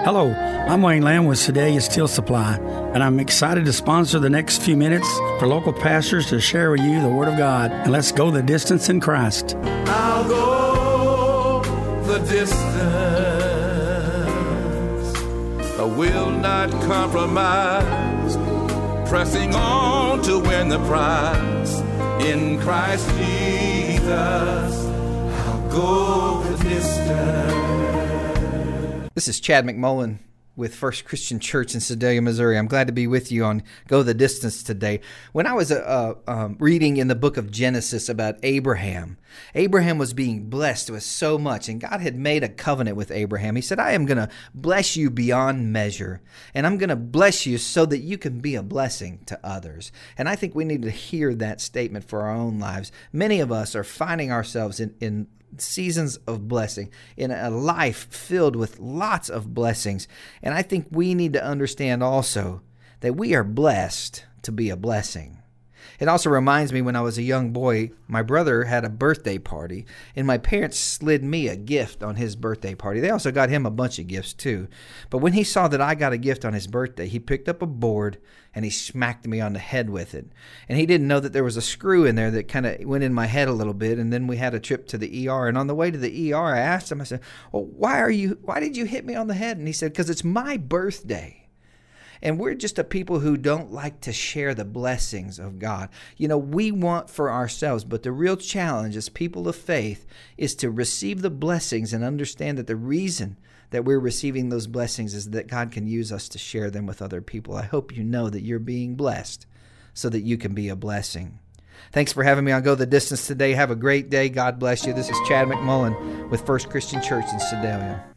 Hello, I'm Wayne Lamb with Sedalia Steel Supply, and I'm excited to sponsor the next few minutes for local pastors to share with you the Word of God. And let's go the distance in Christ. I'll go the distance. I will not compromise, pressing on to win the prize. In Christ Jesus, I'll go the distance. This is Chad McMullen with First Christian Church in Sedalia, Missouri. I'm glad to be with you on Go the Distance today. When I was reading in the book of Genesis about Abraham was being blessed with so much, and God had made a covenant with Abraham. He said, I am going to bless you beyond measure, and I'm going to bless you so that you can be a blessing to others. And I think we need to hear that statement for our own lives. Many of us are finding ourselves in seasons of blessing, in a life filled with lots of blessings. And I think we need to understand also that we are blessed to be a blessing. It also reminds me when I was a young boy, my brother had a birthday party, and my parents slid me a gift on his birthday party. They also got him a bunch of gifts too. But when he saw that I got a gift on his birthday, he picked up a board and he smacked me on the head with it. And he didn't know that there was a screw in there that kind of went in my head a little bit, and then we had a trip to the ER. And on the way to the ER, I asked him, I said, well, why did you hit me on the head? And he said, because it's my birthday. And we're just a people who don't like to share the blessings of God. You know, we want for ourselves, but the real challenge as people of faith is to receive the blessings and understand that the reason that we're receiving those blessings is that God can use us to share them with other people. I hope you know that you're being blessed so that you can be a blessing. Thanks for having me on Go the Distance today. Have a great day. God bless you. This is Chad McMullen with First Christian Church in Sedalia.